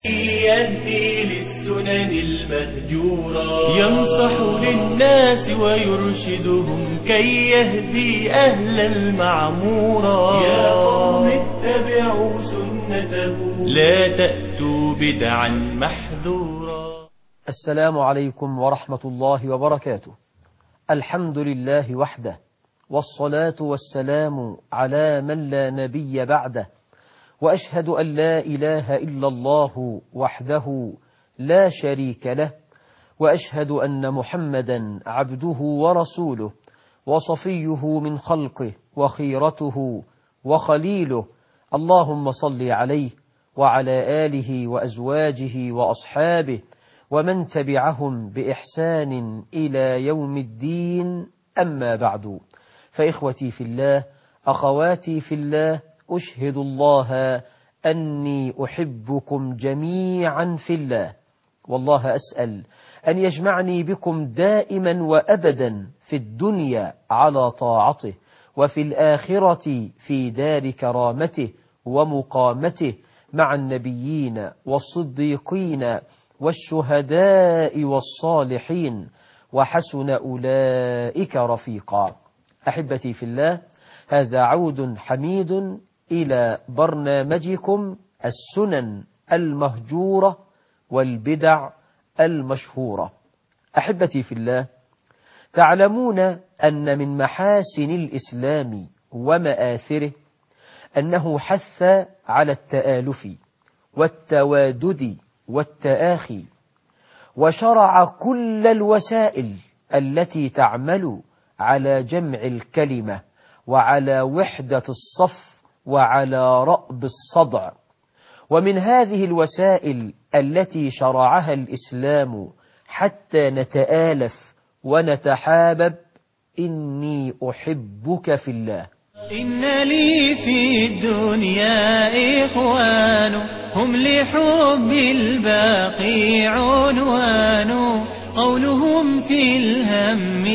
يهدي للسنن المهجورة، ينصح للناس ويرشدهم كي يهدي أهل المعمورة. يا قوم اتبعوا سنته، لا تأتوا بدعا محذورا. السلام عليكم ورحمة الله وبركاته. الحمد لله وحده، والصلاة والسلام على من لا نبي بعده، وأشهد أن لا إله إلا الله وحده لا شريك له، وأشهد أن محمدا عبده ورسوله وصفيه من خلقه وخيرته وخليله. اللهم صل عليه وعلى آله وأزواجه وأصحابه ومن تبعهم بإحسان إلى يوم الدين. أما بعد، فإخوتي في الله، أخواتي في الله، أشهد الله أني أحبكم جميعا في الله، والله أسأل أن يجمعني بكم دائما وأبدا في الدنيا على طاعته، وفي الآخرة في دار كرامته ومقامته مع النبيين والصديقين والشهداء والصالحين، وحسن أولئك رفيقا. أحبتي في الله، هذا عود حميد إلى برنامجكم السنن المهجورة والبدع المشهورة. أحبتي في الله، تعلمون أن من محاسن الإسلام ومآثره أنه حث على التآلف والتوادد والتآخي، وشرع كل الوسائل التي تعمل على جمع الكلمة وعلى وحدة الصف وعلى رأب الصدع. ومن هذه الوسائل التي شرعها الإسلام حتى نتآلف ونتحابب: إني أحبك في الله. إن لي في الدنيا إخوان، هم لحب الباقي عنوان، قولهم في الهم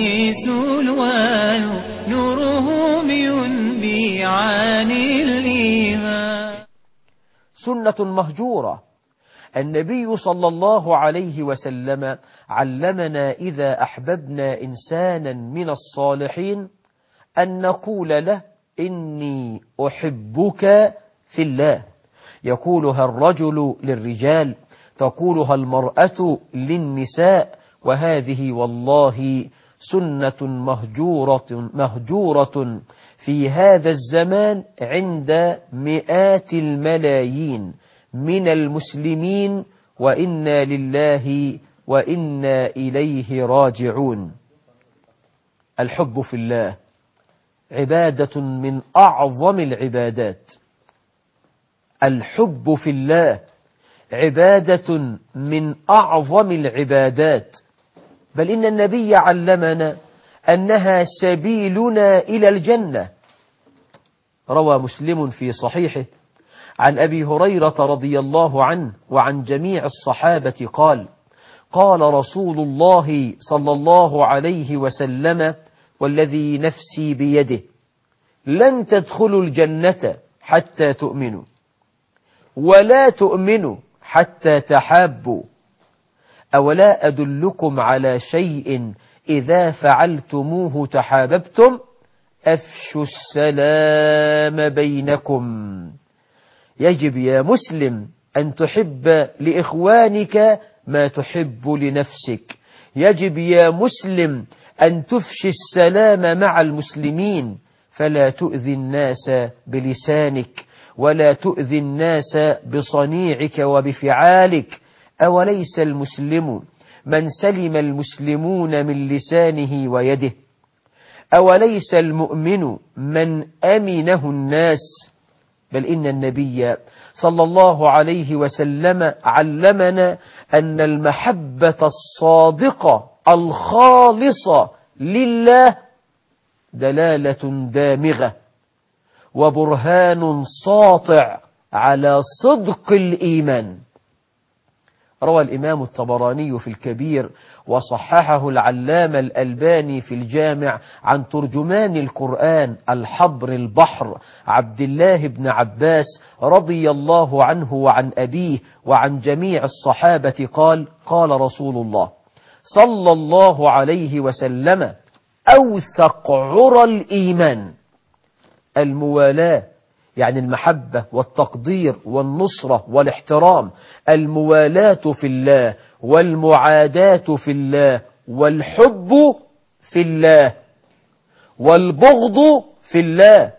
سلوان، نورهم ينبي عن الإيمان. سنة مهجورة. النبي صلى الله عليه وسلم علمنا إذا أحببنا إنسانا من الصالحين أن نقول له: إني أحبك في الله. يقولها الرجل للرجال، تقولها المرأة للنساء، وهذه والله سنة مهجورة في هذا الزمان عند مئات الملايين من المسلمين، وإنا لله وإنا إليه راجعون. الحب في الله عبادة من أعظم العبادات. الحب في الله عبادة من أعظم العبادات، بل إن النبي علمنا أنها سبيلنا إلى الجنة. روى مسلم في صحيحه عن أبي هريرة رضي الله عنه وعن جميع الصحابة قال: قال رسول الله صلى الله عليه وسلم: والذي نفسي بيده لن تدخلوا الجنة حتى تؤمنوا، ولا تؤمنوا حتى تحابوا، أولا أدلكم على شيء إذا فعلتموه تحاببتم؟ أفشوا السلام بينكم. يجب يا مسلم أن تحب لإخوانك ما تحب لنفسك. يجب يا مسلم أن تفشي السلام مع المسلمين، فلا تؤذي الناس بلسانك ولا تؤذي الناس بصنيعك وبفعالك. أوليس المسلم من سلم المسلمون من لسانه ويده؟ أوليس المؤمن من أمنه الناس؟ بل إن النبي صلى الله عليه وسلم علمنا أن المحبة الصادقة الخالصة لله دلالة دامغة وبرهان ساطع على صدق الإيمان. روى الإمام الطبراني في الكبير وصححه العلامة الألباني في الجامع عن ترجمان القرآن الحبر البحر عبد الله بن عباس رضي الله عنه وعن أبيه وعن جميع الصحابة قال: قال رسول الله صلى الله عليه وسلم: أوثق عرى الإيمان الموالاة، يعني المحبة والتقدير والنصرة والاحترام، الموالاة في الله والمعاداة في الله والحب في الله والبغض في الله.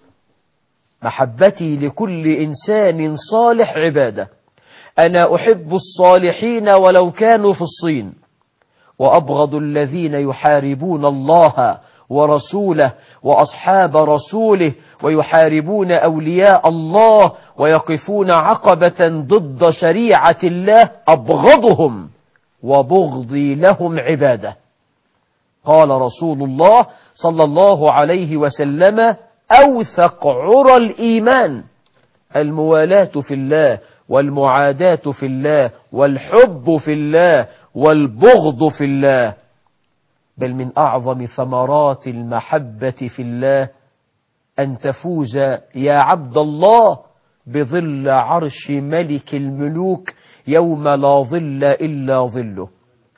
محبتي لكل إنسان صالح عبادة، أنا أحب الصالحين ولو كانوا في الصين، وأبغض الذين يحاربون الله ورسوله وأصحاب رسوله ويحاربون أولياء الله ويقفون عقبة ضد شريعة الله، أبغضهم وبغضي لهم عبادة. قال رسول الله صلى الله عليه وسلم: أوثق عرى الإيمان الموالاة في الله والمعاداة في الله والحب في الله والبغض في الله. بل من أعظم ثمرات المحبة في الله أن تفوز يا عبد الله بظل عرش ملك الملوك يوم لا ظل إلا ظله.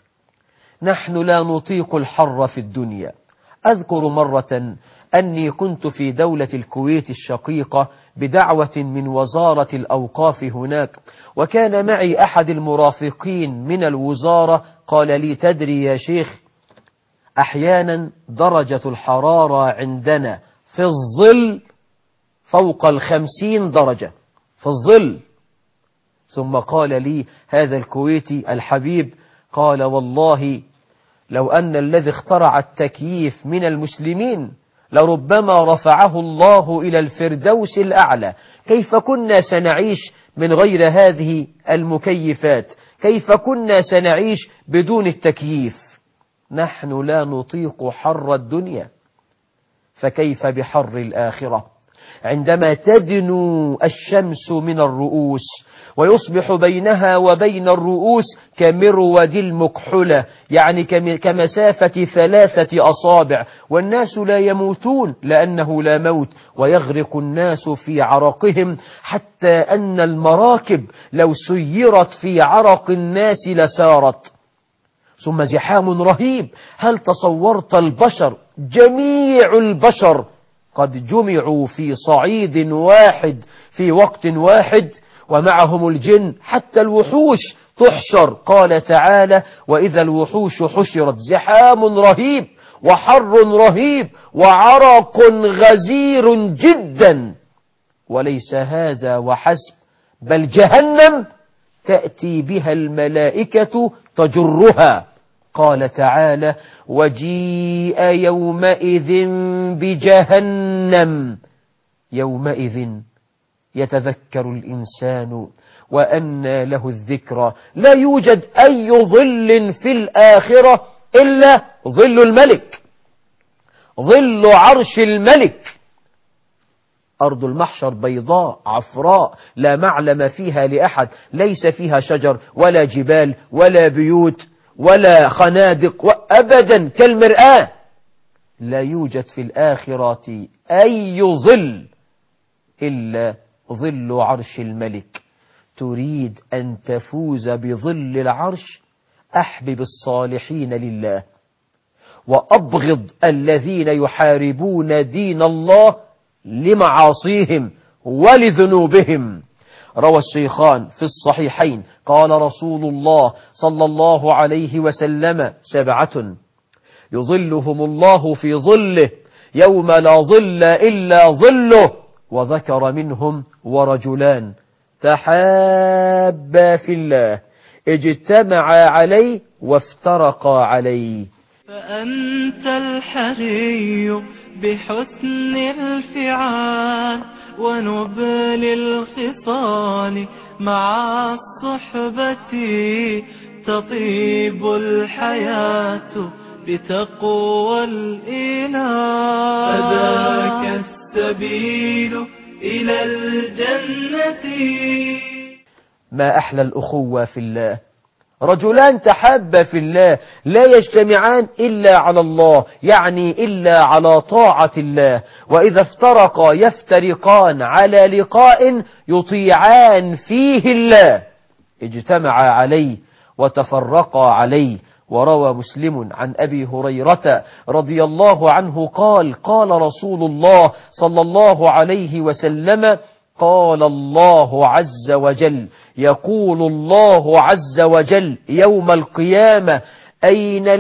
نحن لا نطيق الحر في الدنيا. أذكر مرة أني كنت في دولة الكويت الشقيقة بدعوة من وزارة الأوقاف هناك، وكان معي أحد المرافقين من الوزارة قال لي: تدري يا شيخ، أحيانا درجة الحرارة عندنا في الظل فوق 50 درجة في الظل. ثم قال لي هذا الكويتي الحبيب، قال: والله لو أن الذي اخترع التكييف من المسلمين لربما رفعه الله إلى الفردوس الأعلى. كيف كنا سنعيش من غير هذه المكيفات؟ كيف كنا سنعيش بدون التكييف؟ نحن لا نطيق حر الدنيا، فكيف بحر الآخرة؟ عندما تدنو الشمس من الرؤوس ويصبح بينها وبين الرؤوس كمرود المكحلة، يعني كمسافة 3 أصابع، والناس لا يموتون لأنه لا موت، ويغرق الناس في عرقهم حتى أن المراكب لو سيرت في عرق الناس لسارت. ثم زحام رهيب. هل تصورت البشر، جميع البشر قد جمعوا في صعيد واحد في وقت واحد، ومعهم الجن، حتى الوحوش تحشر. قال تعالى: وإذا الوحوش حشرت. زحام رهيب وحر رهيب وعرق غزير جدا. وليس هذا وحسب، بل جهنم تأتي بها الملائكة تجرها. قال تعالى: وجيء يومئذ بجهنم يومئذ يتذكر الإنسان وأنى له الذكرى. لا يوجد أي ظل في الآخرة إلا ظل الملك، ظل عرش الملك. أرض المحشر بيضاء عفراء لا معلم فيها لأحد، ليس فيها شجر ولا جبال ولا بيوت ولا خنادق أبدا، كالمرآة. لا يوجد في الآخرة أي ظل إلا ظل عرش الملك. تريد أن تفوز بظل العرش؟ أحبب الصالحين لله، وأبغض الذين يحاربون دين الله لمعاصيهم ولذنوبهم. روى الشيخان في الصحيحين قال رسول الله صلى الله عليه وسلم: 7 يظلهم الله في ظله يوم لا ظل إلا ظله. وذكر منهم: ورجلان تحابا في الله اجتمعا عليه وافترقا عليه. فأنت الحري بحسن الفعال ونبل الخصال، مع الصحبة تطيب الحياة بتقوى الإله. فذاك السبيل إلى الجنة. ما أحلى الأخوة في الله، رجلان تحابا في الله لا يجتمعان إلا على الله، يعني إلا على طاعة الله، وإذا افترقا يفترقان على لقاء يطيعان فيه الله، اجتمعا عليه وتفرقا عليه. وروى مسلم عن أبي هريرة رضي الله عنه قال: قال رسول الله صلى الله عليه وسلم: قال الله عز وجل، يقول الله عز وجل يوم القيامة: أين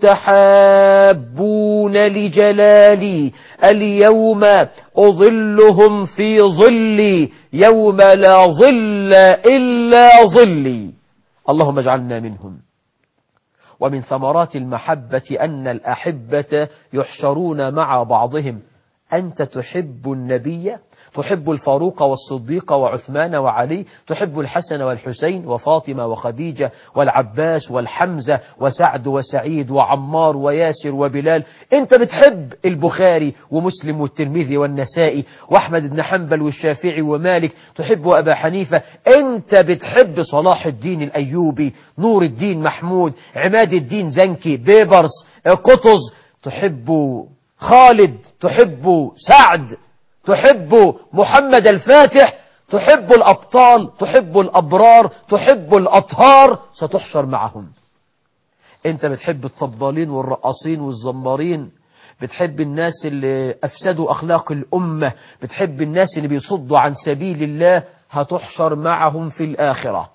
المتحابون لجلالي؟ اليوم أظلهم في ظلي يوم لا ظل إلا ظلي. اللهم اجعلنا منهم. ومن ثمرات المحبة أن الأحبة يحشرون مع بعضهم. أنت تحب النبي، تحب الفاروق والصديق وعثمان وعلي، تحب الحسن والحسين وفاطمة وخديجة والعباس والحمزة وسعد وسعيد وعمار وياسر وبلال. أنت بتحب البخاري ومسلم والترمذي والنسائي وأحمد بن حنبل والشافعي ومالك، تحب أبا حنيفة. أنت بتحب صلاح الدين الأيوبي، نور الدين محمود، عماد الدين زنكي، بيبرس، قطز، تحب خالد، تحب سعد، تحب محمد الفاتح، تحب الأبطال، تحب الأبرار، تحب الأطهار، ستحشر معهم. أنت بتحب الطبالين والرقاصين والزمارين، بتحب الناس اللي أفسدوا أخلاق الأمة، بتحب الناس اللي بيصدوا عن سبيل الله، هتحشر معهم في الآخرة.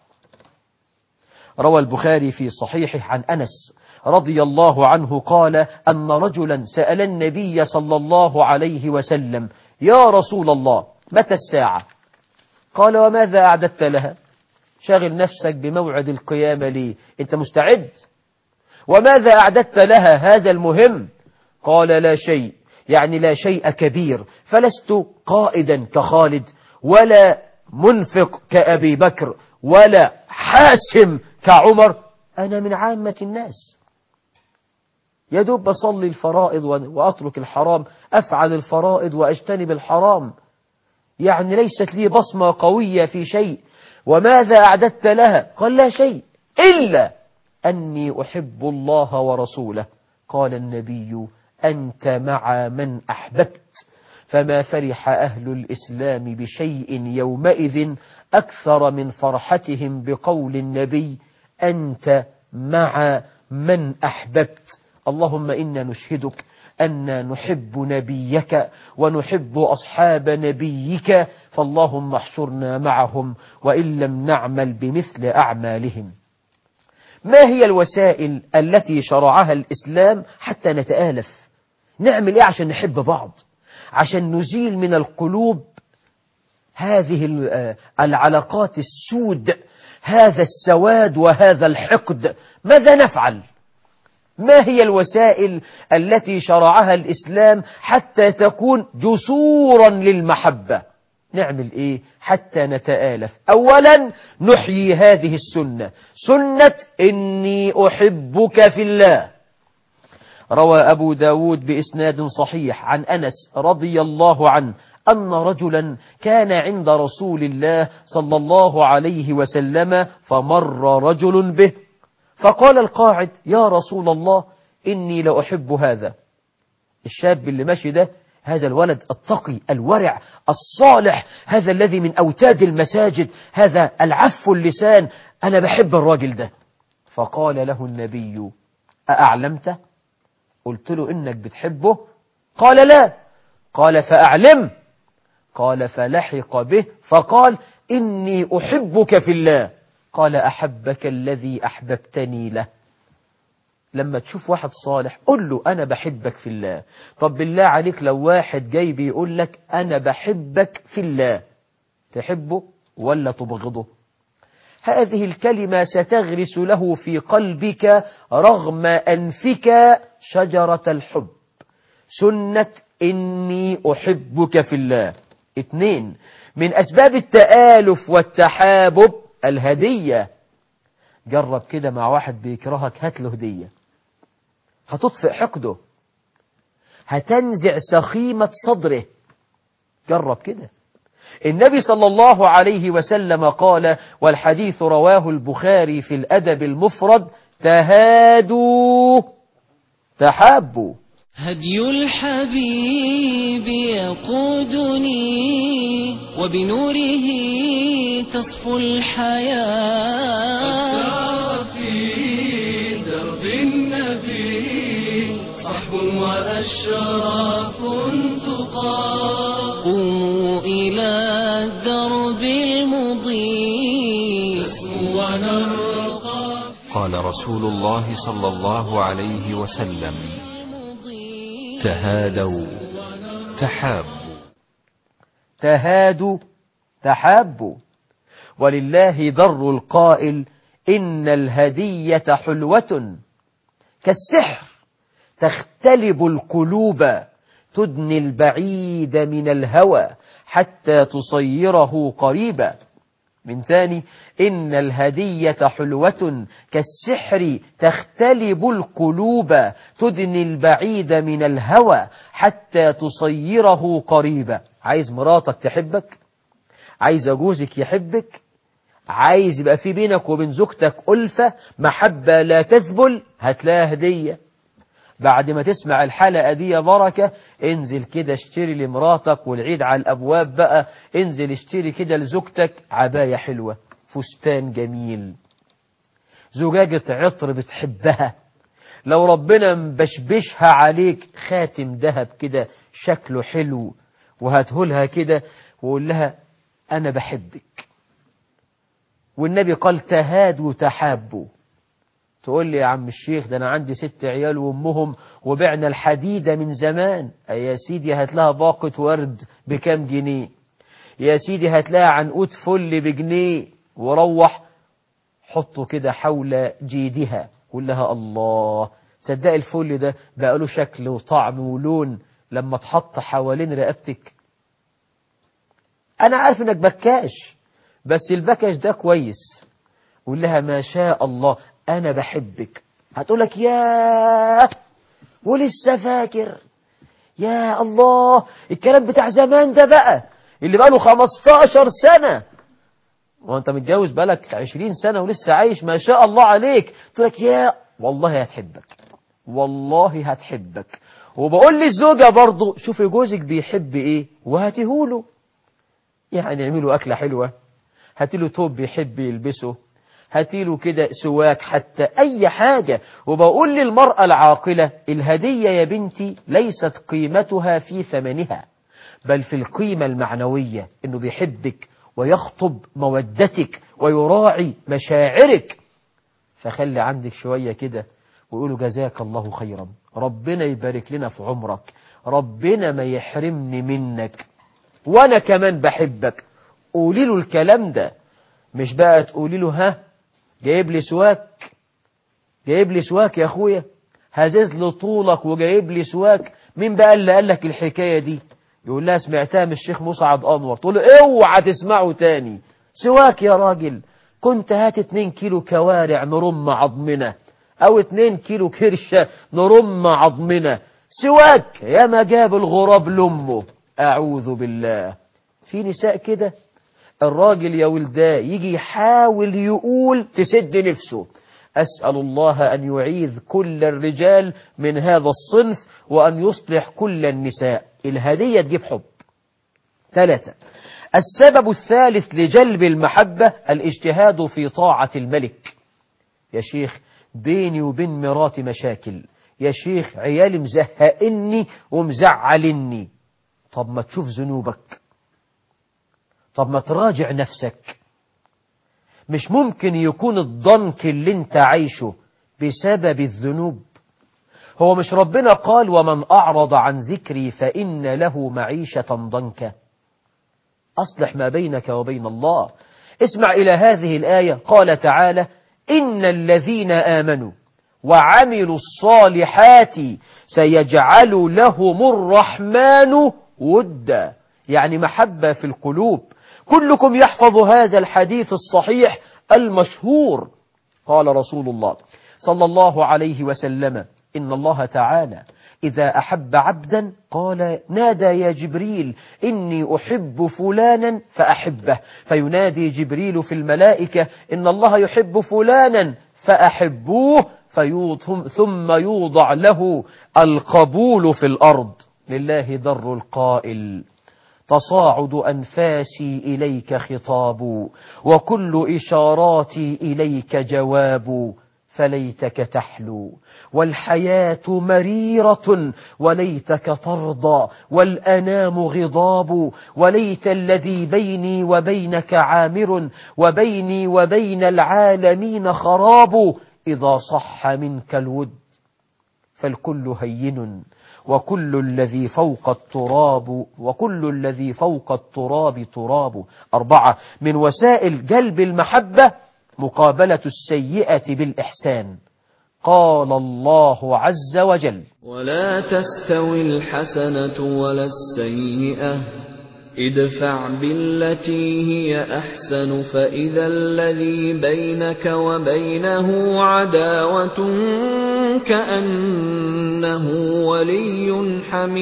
روى البخاري في صحيحه عن أنس رضي الله عنه قال أن رجلا سأل النبي صلى الله عليه وسلم: يا رسول الله، متى الساعة؟ قال: وماذا أعددت لها؟ شاغل نفسك بموعد القيامة لي، أنت مستعد؟ وماذا أعددت لها؟ هذا المهم. قال: لا شيء، يعني لا شيء كبير، فلست قائدا كخالد، ولا منفق كأبي بكر، ولا حاسم كعمر، أنا من عامة الناس، يدوب بصلي الفرائض وأترك الحرام، أفعل الفرائض وأجتنب الحرام، يعني ليست لي بصمة قوية في شيء. وماذا أعددت لها؟ قال: لا شيء إلا أني أحب الله ورسوله. قال النبي: أنت مع من أحببت. فما فرح أهل الإسلام بشيء يومئذ أكثر من فرحتهم بقول النبي: أنت مع من أحببت. اللهم إنا نشهدك أن نحب نبيك ونحب أصحاب نبيك، فاللهم احشرنا معهم وإن لم نعمل بمثل أعمالهم. ما هي الوسائل التي شرعها الإسلام حتى نتآلف؟ نعمل إيه عشان نحب بعض، عشان نزيل من القلوب هذه العلاقات السود، هذا السواد وهذا الحقد؟ ماذا نفعل؟ ما هي الوسائل التي شرعها الإسلام حتى تكون جسورا للمحبة؟ نعمل إيه حتى نتآلف؟ أولا نحيي هذه السنة، سنة إني أحبك في الله. روى أبو داود بإسناد صحيح عن أنس رضي الله عنه أن رجلا كان عند رسول الله صلى الله عليه وسلم، فمر رجل به، فقال القاعد: يا رسول الله، إني لأحب هذا الشاب اللي ماشي ده، هذا الولد التقي الورع الصالح، هذا الذي من أوتاد المساجد، هذا العف اللسان، أنا بحب الراجل ده. فقال له النبي: أأعلمته؟ قلت له إنك بتحبه؟ قال: لا. قال: فأعلم. قال: فلحق به فقال: إني أحبك في الله. قال: أحبك الذي أحببتني له. لما تشوف واحد صالح قل له: أنا بحبك في الله. طب بالله عليك لو واحد جاي بيقول لك: أنا بحبك في الله، تحبه ولا تبغضه؟ هذه الكلمة ستغرس له في قلبك رغم أنفك شجرة الحب، سنة إني أحبك في الله. 2 من أسباب التآلف والتحابب الهدية. جرب كده مع واحد بيكرهك، هات له هدية، هتطفئ حقده، هتنزع سخيمة صدره. جرب كده. النبي صلى الله عليه وسلم قال، والحديث رواه البخاري في الأدب المفرد: تهادوا تحابوا. هدي الحبيب يقودني وبنوره تصفو الحياة. في درب النبي صحب وأشراف تقام. قوموا إلى الدرب المضيء نسمو ونرقى. قال رسول الله صلى الله عليه وسلم: تهادوا تحابوا. تهادوا تحابوا. ولله در القائل: إن الهدية حلوة كالسحر تختلب القلوب، تدني البعيد من الهوى حتى تصيره قريبا. من ثاني: إن الهدية حلوة كالسحر تختلب القلوب، تدني البعيد من الهوى حتى تصيره قريبا. عايز مراتك تحبك؟ عايز جوزك يحبك؟ عايز يبقى في بينك وبين زوجتك ألفة، محبة لا تذبل؟ هتلاقي هدية. بعد ما تسمع الحلقة دي يا بركة، انزل كده اشتري لمراتك، والعيد على الأبواب بقى، انزل اشتري كده لزوجتك عباية حلوة، فستان جميل، زجاجة عطر بتحبها، لو ربنا مبشبشها عليك خاتم ذهب كده شكله حلو، وهاتهولها كده وقول لها أنا بحبك. والنبي قال: تهادوا تحابوا. تقول لي: يا عم الشيخ، ده أنا عندي 6 عيال وأمهم وبعنا الحديدة من زمان. يا سيدي هات لها باقة ورد بكام جنيه، يا سيدي هات لها عنقود فل بجنيه، وروح حطه كده حول جيدها، قول لها: الله، صدق الفل ده بقى له شكل وطعم ولون لما تحط حوالين رقبتك. أنا عارف إنك بكاش، بس البكاش ده كويس. قول لها: ما شاء الله أنا بحبك. هتقولك: ياه، ولسه فاكر؟ يا الله، الكلام بتاع زمان ده بقى اللي بقى له 15 سنة، وانت متجوز بقالك 20 سنة ولسه عايش، ما شاء الله عليك. تقولك: يا والله هتحبك، والله هتحبك. وبقول للزوجة برضو: شوفي جوزك بيحب ايه وهاتيهوله. يعني اعملوا أكلة حلوة، هاتيله توب بيحب يلبسه، هاتيله كده سواك، حتى أي حاجة. وبقول للمرأة العاقلة: الهدية يا بنتي ليست قيمتها في ثمنها، بل في القيمة المعنوية، إنه بيحبك ويخطب مودتك ويراعي مشاعرك. فخلي عندك شوية كده ويقولوا: جزاك الله خيرا، ربنا يبارك لنا في عمرك، ربنا ما يحرمني منك، وأنا كمان بحبك. قولي له الكلام ده، مش بقى تقولي له: ها جايب لي سواك، جايب لي سواك يا أخويا، هزز له طولك وجايب لي سواك. مين بقى اللي قال لك الحكاية دي؟ يقول لها: سمعتها من الشيخ مسعد أنور. تقول له: اوعى تسمعه تاني. سواك يا راجل، كنت هات 2 كيلو كوارع نرم عظمنا، أو 2 كيلو كرشة نرم عظمنا. سواك يا ما جاب الغراب لأمه. أعوذ بالله. في نساء كده الراجل يا ولداه يجي يحاول يقول تسد نفسه. أسأل الله أن يعيذ كل الرجال من هذا الصنف، وأن يصلح كل النساء. الهدية تجيب حب. 3. السبب الثالث لجلب المحبة الاجتهاد في طاعة الملك. يا شيخ بيني وبين مراتي مشاكل، يا شيخ عيالي مزهقني ومزعلني. طب ما تشوف ذنوبك، طب ما تراجع نفسك. مش ممكن يكون الضنك اللي انت عايشه بسبب الذنوب. هو مش ربنا قال: ومن أعرض عن ذكري فإن له معيشة ضنكا؟ أصلح ما بينك وبين الله. اسمع إلى هذه الآية، قال تعالى: إن الذين آمنوا وعملوا الصالحات سيجعل لهم الرحمن ودا، يعني محبة في القلوب. كلكم يحفظ هذا الحديث الصحيح المشهور. قال رسول الله صلى الله عليه وسلم: إن الله تعالى إذا أحب عبدا قال نادى يا جبريل إني أحب فلانا فأحبه، فينادي جبريل في الملائكة إن الله يحب فلانا فأحبوه، ثم يوضع له القبول في الأرض. لله در القائل تصاعد أنفاسي إليك خطاب، وكل إشاراتي إليك جواب، فليتك تحلو والحياة مريرة وليتك ترضى والأنام غضاب، وليت الذي بيني وبينك عامر وبيني وبين العالمين خراب، إذا صح منك الود فالكل هين وكل الذي فوق التراب تراب. 4 من وسائل جلب المحبة مقابلة السيئة بالإحسان. قال الله عز وجل ولا تستوي الحسنة ولا السيئة ادفع بالتي هي أحسن فإذا الذي بينك وبينه عداوة كأنه ولي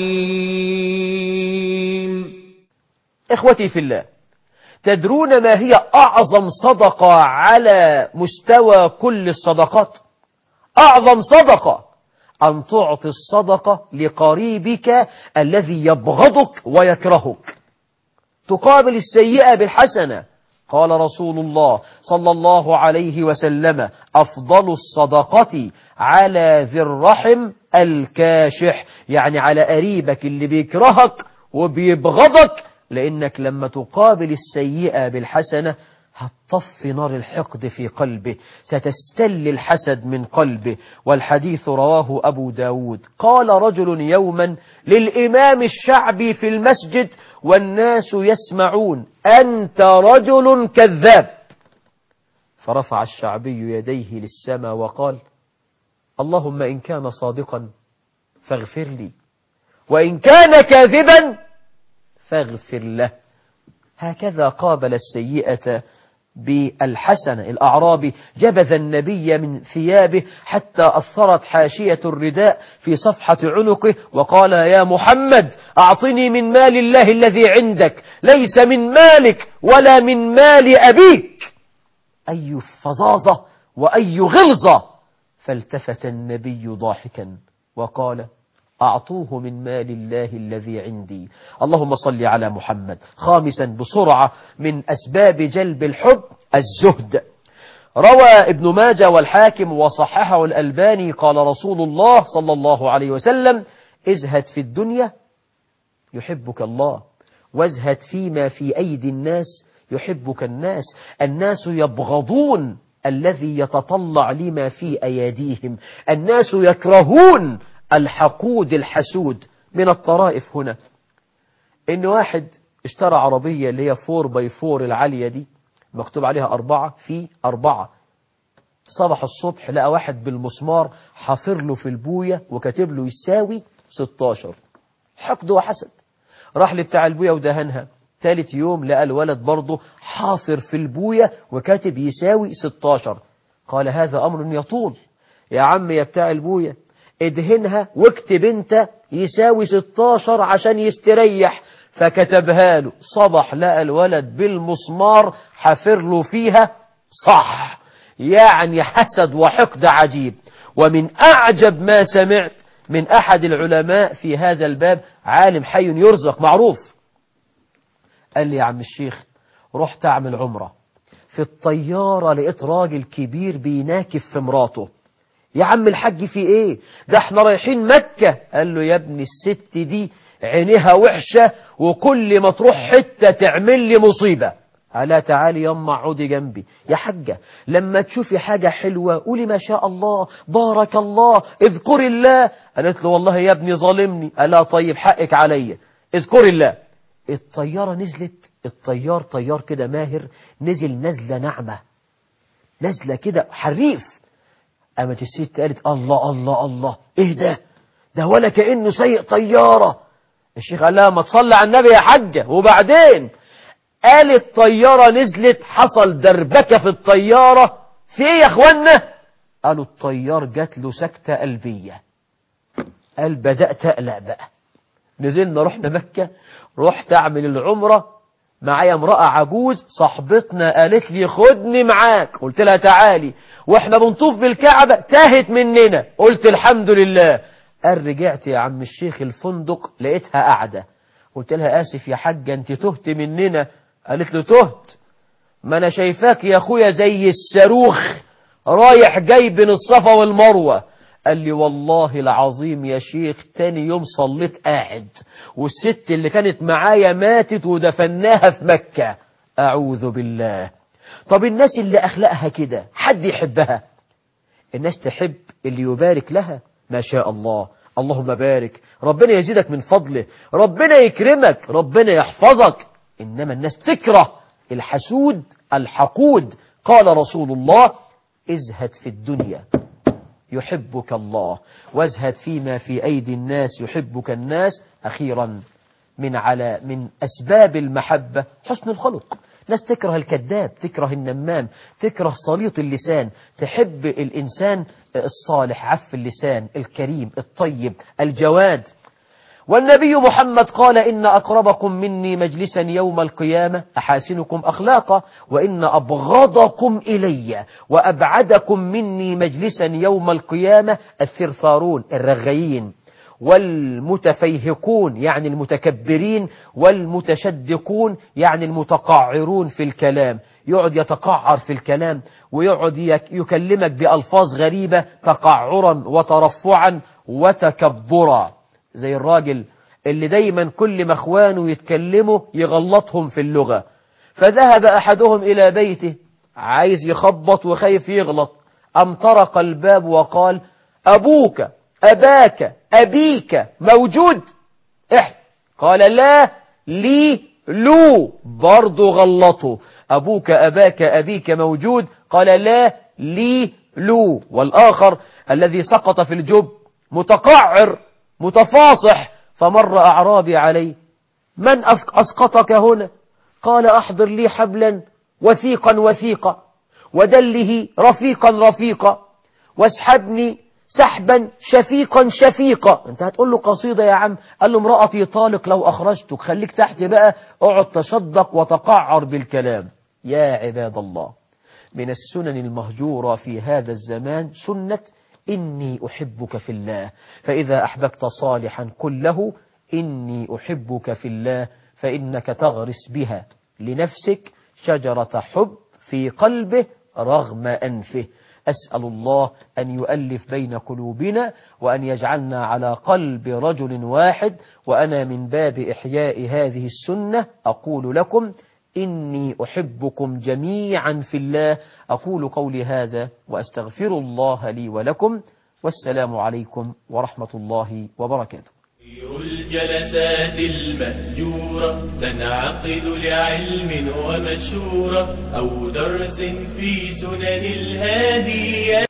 حميم. إخوتي في الله، تدرون ما هي أعظم صدقة على مستوى كل الصدقات؟ أعظم صدقة أن تعطي الصدقة لقريبك الذي يبغضك ويكرهك، تقابل السيئة بالحسنة. قال رسول الله صلى الله عليه وسلم أفضل الصدقة على ذي الرحم الكاشح، يعني على قريبك اللي بيكرهك وبيبغضك، لأنك لما تقابل السيئة بالحسنة هتطفي نار الحقد في قلبه، ستستل الحسد من قلبه. والحديث رواه أبو داود. قال رجل يوما للإمام الشعبي في المسجد والناس يسمعون أنت رجل كذاب، فرفع الشعبي يديه للسماء وقال اللهم إن كان صادقا فاغفر لي وإن كان كاذبا فاغفر له. هكذا قابل السيئة بالحسنة. الأعرابي جبذ النبي من ثيابه حتى أثرت حاشية الرداء في صفحة عنقه وقال يا محمد أعطني من مال الله الذي عندك، ليس من مالك ولا من مال أبيك. أي فظاظة وأي غلظة. فالتفت النبي ضاحكا وقال أعطوه من مال الله الذي عندي. اللهم صل على محمد. 5 بسرعة من أسباب جلب الحب الزهد. روى ابن ماجه والحاكم وصححه الألباني قال رسول الله صلى الله عليه وسلم ازهد في الدنيا يحبك الله، وازهد فيما في أيدي الناس يحبك الناس. الناس يبغضون الذي يتطلع لما في أيديهم، الناس يكرهون الحقود الحسود. من الطرائف هنا إن واحد اشترى عربية اللي هي 4x4 العالية دي مكتوب عليها 4 في 4. صبح الصبح لقى واحد بالمسمار حافر له في البوية وكاتب له يساوي 16. حقد وحسد. راح لبتاع البوية ودهنها. ثالث يوم لقى الولد برضه حافر في البوية وكاتب يساوي 16. قال هذا أمر يطول، يا عم يا بتاع البوية ادهنها واكتب انت يساوي 16 عشان يستريح. فكتبها له. صبح لقى الولد بالمسمار حفر له فيها صح. يعني حسد وحقد عجيب. ومن أعجب ما سمعت من أحد العلماء في هذا الباب، عالم حي يرزق معروف، قال لي يا عم الشيخ رحت أعمل عمرة، في الطيارة لقيت راجل كبير بيناكف في مراته. يا عم الحج في ايه؟ ده احنا رايحين مكة. قال له يا ابني الست دي عينيها وحشة وكل ما تروح حتة تعمل لي مصيبة. ألا تعالي يما عودي جنبي يا حجة، لما تشوفي حاجة حلوة قولي ما شاء الله بارك الله اذكر الله. قالت له والله يا ابني ظالمني. ألا طيب حقك عليا اذكر الله. الطيارة نزلت، الطيار طيار كده ماهر نزل نزلة نعمة، نزلة كده حريف. قامت الست قالت الله الله الله ايه ده ولا كأنه سيء طيارة. الشيخ قال لها ما تصلي على النبي يا حجة. وبعدين قال الطيارة نزلت حصل دربكة في الطيارة. في ايه يا اخوانا؟ قالوا الطيار جات له سكتة قلبية. قال بدأت أقلق بقى. نزلنا رحنا مكة، رحت أعمل العمرة، معايا امرأة عجوز صاحبتنا قالت لي خدني معاك، قلت لها تعالي، واحنا بنطوف بالكعبة تاهت مننا، قلت الحمد لله. قال رجعت يا عم الشيخ الفندق لقيتها قاعدة، قلت لها آسف يا حاجة انت تهت مننا. قالت له تهت؟ ما انا شايفاك يا اخويا زي الصاروخ رايح جاي بين الصفا والمروة. قال لي والله العظيم يا شيخ تاني يوم صليت قاعد، والست اللي كانت معايا ماتت ودفناها في مكة. أعوذ بالله. طب الناس اللي أخلاقها كده حد يحبها؟ الناس تحب اللي يبارك لها، ما شاء الله، اللهم بارك، ربنا يزيدك من فضله، ربنا يكرمك، ربنا يحفظك. إنما الناس تكره الحسود الحقود. قال رسول الله ازهد في الدنيا يحبك الله، وازهد فيما في أيدي الناس يحبك الناس. أخيرا من أسباب المحبة حسن الخلق. ناس تكره الكذاب، تكره النمام، تكره صليط اللسان، تحب الإنسان الصالح عف اللسان الكريم الطيب الجواد. والنبي محمد قال إن أقربكم مني مجلسا يوم القيامة أحاسنكم أخلاقا، وإن أبغضكم إلي وأبعدكم مني مجلسا يوم القيامة الثرثارون الرغيين، والمتفيهقون يعني المتكبرين، والمتشدقون يعني المتقعرون في الكلام. يقعد يتقعر في الكلام ويقعد يكلمك بألفاظ غريبة تقعرا وترفعا وتكبرا، زي الراجل اللي دايما كل ما اخوانه يتكلموا يغلطهم في اللغة. فذهب أحدهم إلى بيته عايز يخبط وخايف يغلط، أم طرق الباب وقال أبوك أباك أبيك موجود؟ قال لا لي لو، برضو غلطه. أبوك أباك أبيك موجود، قال لا لي لو. والآخر الذي سقط في الجب متقعر متفاصح، فمر أعرابي عليه، من أسقطك هنا؟ قال أحضر لي حبلا وثيقا وثيقا، ودله رفيقا رفيقا، واسحبني سحبا شفيقا شفيقا. انت هتقول له قصيدة يا عم؟ قال له امرأتي طالق لو أخرجتك، خليك تحت بقى اقعد تصدق وتقعر بالكلام. يا عباد الله، من السنن المهجورة في هذا الزمان سنة إني أحبك في الله، فإذا أحببت صالحا قل له إني أحبك في الله، فإنك تغرس بها لنفسك شجرة حب في قلبه رغم أنفه. أسأل الله أن يؤلف بين قلوبنا، وأن يجعلنا على قلب رجل واحد. وأنا من باب إحياء هذه السنة أقول لكم إني أحبكم جميعا في الله. أقول قولي هذا وأستغفر الله لي ولكم، والسلام عليكم ورحمة الله وبركاته. الجلسات المأجورة تنعقد لعلم ومشورة أو درس في سنن الهادي.